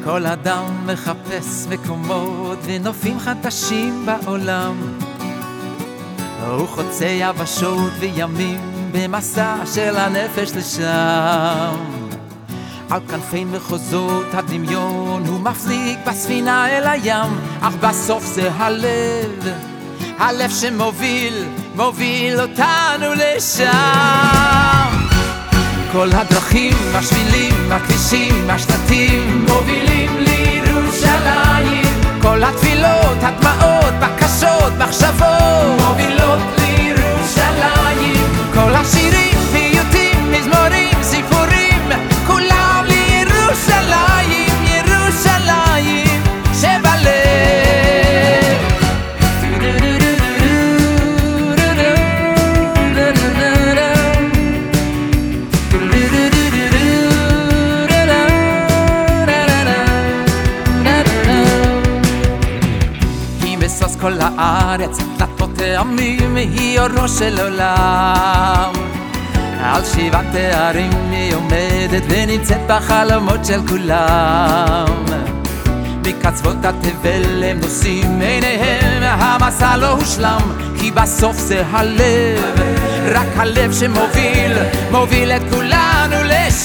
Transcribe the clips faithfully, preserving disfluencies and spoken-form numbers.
כל אדם מחפש מקומות ונופים חדשים בעולם. הוא חוצה יבשות וימים במסע של הנפש לשם. על כנפי מחוזות הדמיון הוא מפליג בספינה אל הים, אך בסוף זה הלב, הלב שמוביל, מוביל אותנו לשם. כל הדרכים, השבילים, הכבישים, השלטים מובילים לירושלים. כל התפילות, הדמעות, בקשות, מחשבות מובילות לירושלים. כל השירים, פיוטים, מזמורים, סיפורים, כולם לירושלים, ירושלים שבלב. משוש כל הארץ, דלתות העמים, היא אורו של עולם. על שבעת תארים היא עומדת ונמצאת בחלומות של כולם. מקצוות התבל הם נושאים עיניהם, המסע לא הושלם, כי בסוף זה הלב, רק הלב שמוביל, מוביל את כולנו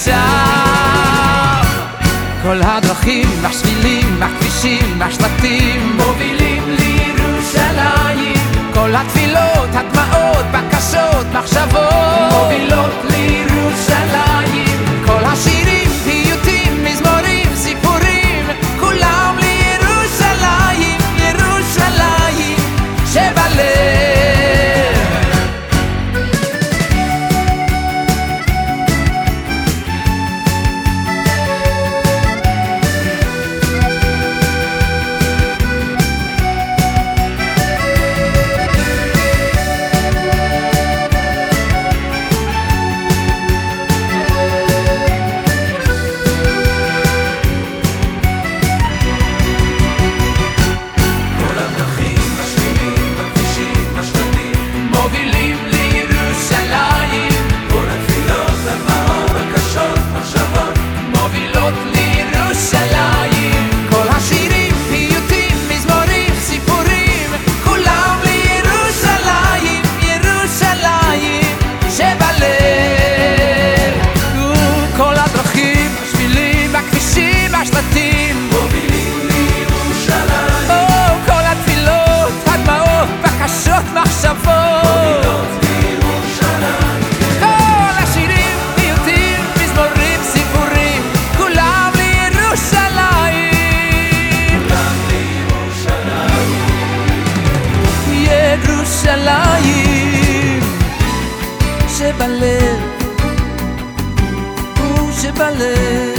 לשם. כל הדרכים, השבילים, הכבישים, השלטים מובילים לירושלים. כל התפילות, הדמעות, בקשות, מחשבות מובילות לירושלים. כל השירים, פיוטים, מזמורים, סיפורים, כולם לירושלים, ירושלים שבלב. ירושלים שבלב, הוא שבלב.